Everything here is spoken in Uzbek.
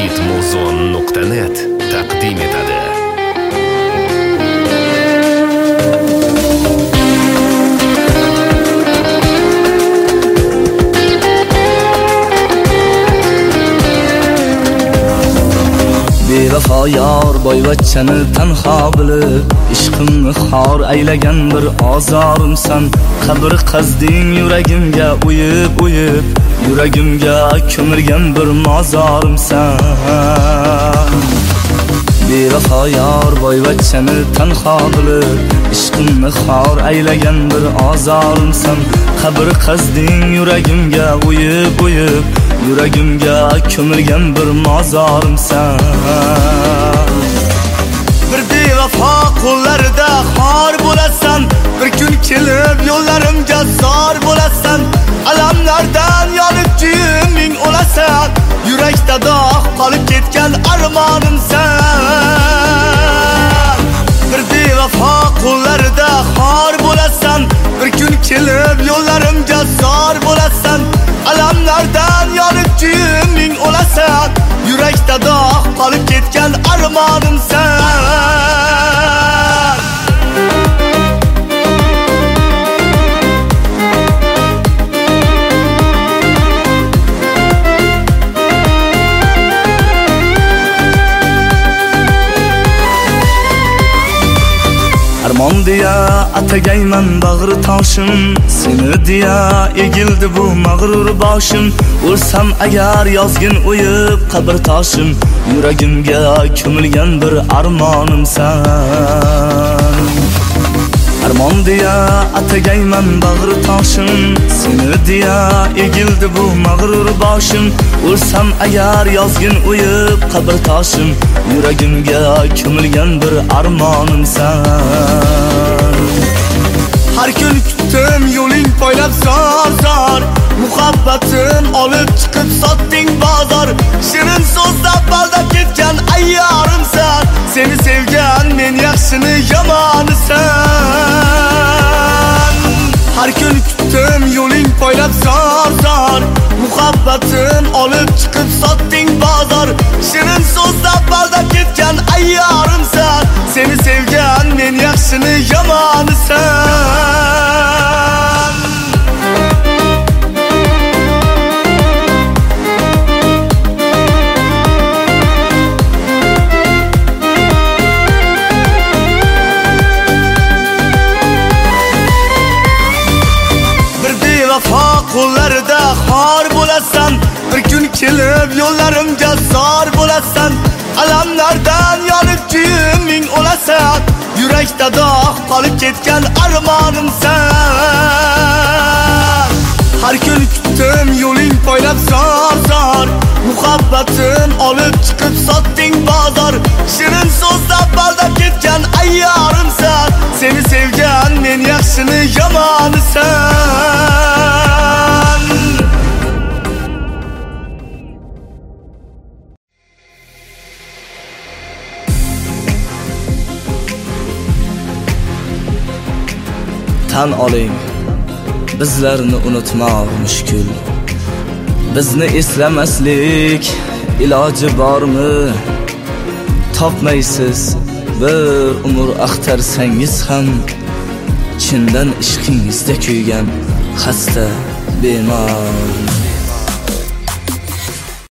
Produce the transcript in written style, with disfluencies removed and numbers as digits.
hitmuzon.net taqdim etadi. Bevafo yor boyvachchani tanho bilib, ishqimni xor aylagan bir ozorimsan. Qabr qazding yuragimga uyib, yuragimga ko'mirgan bir mozorimsan. Bevafo yor boyvachchani tanho bilib, ishqimni xor aylagan bir ozorimsan. Qabr qazding yuragimga uyib, yuragimga ko'mirgan bir mozorimsan. Bir bevafo qo'llarida xor bo'lasan, bir kun kelib yo'llarimga zor bo'lasan. Alamlardan yonib kuyib ming o'lasan, yurakda dog' qolib ketgan armonimsan. Bir bevafo qo'llarida xor bo'lasan, bir kun kelib yo'llarimga zor bo'lasan. Alamlardan yonib kuyib ming o'lasan, yurakda dog' qolib ketgan armonimsan. Armon deya atagayman bag'ri toshim, seni deya egildi bu mag'rur boshim. O'lsam agar yozgin uyib qabr toshim, yuragimga ko'milgan bir armonimsan. Armon deya atagayman bag'ri toshim, seni deya egildi bu mag'rur boshim. O'lsam agar yozgin uyib qabr toshim, yuragimga ko'milgan bir armonimsan. Har kun kutdim yo'ling poylab zor, muhabbatim olib chiqib sotding bozor. Shirin so'zlab baldab ketgan ayyorimsan, seni sevgan men yaxshini yomonisan. Har kun kutdim yo'ling poylab zor, muhabbatim olib chiqib sotding bozor. Shirin so'zlab baldab ketgan ayyorimsan, seni sevgan men yaxshini yomonisan. Vafo qo'llarida xor bo'lasan, bir kun kelib yo'llarimga zor bo'lasan. Alamlardan yonib kuyib ming o'lasan, yurakda dog' qolib ketgan armonimsan. Har kun kutdim yo'ling poylab zor, muhabbatim olib chiqib sotding bozor. Shirin so'zlab baldab ketgan ayyorimsan, seni sevgan men yaxshini yomonisan. Tan oling, bizlarni unutmoq mushkul. Bizni eslamaslik iloji bormi? Topmaysiz bir umr axtarsangiz ham, chindan ishqingizda kuygan xasta bemor.